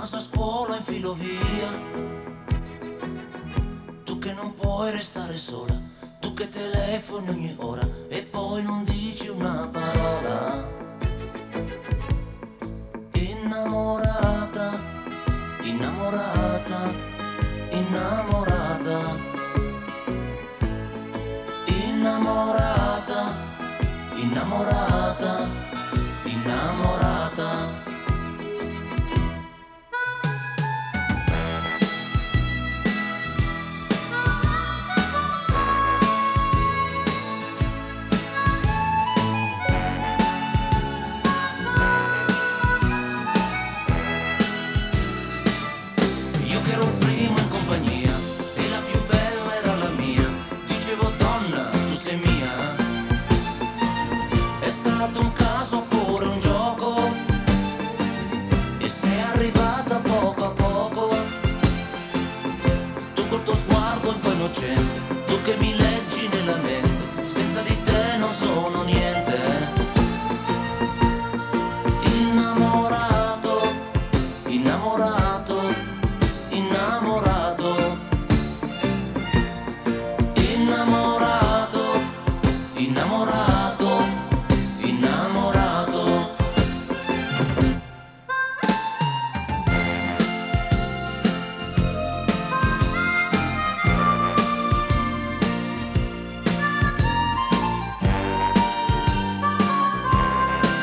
casa, a scuola, infilo via. Tu che non puoi restare sola, tu che telefoni ogni ora e poi non dici una parola. Innamorata, innamorata, innamorata, innamorata, innamorata, innamorata. Io che ero il primo in compagnia e la più bella era la mia, dicevo donna tu sei mia. È stato un caso oppure un gioco e sei arrivata poco a poco. Tu col tuo sguardo un po' innocente, tu che mi leggi nella mente, senza di te non sono niente. Innamorato, innamorato, innamorato, innamorato, innamorato, innamorato.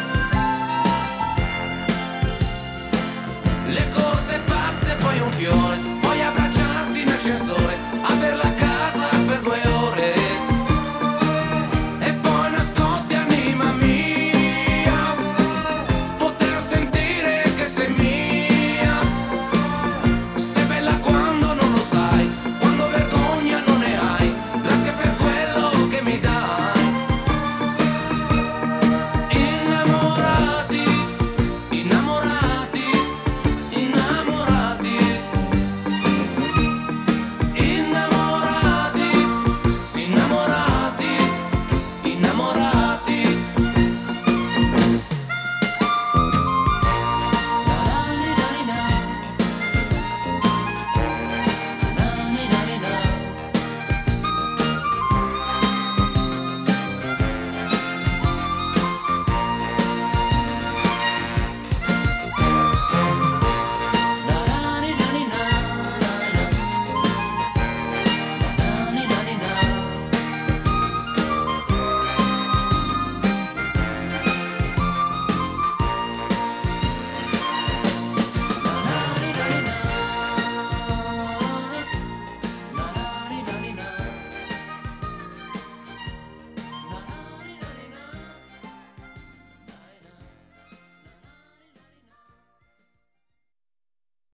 Le cose pazze, poi un fiore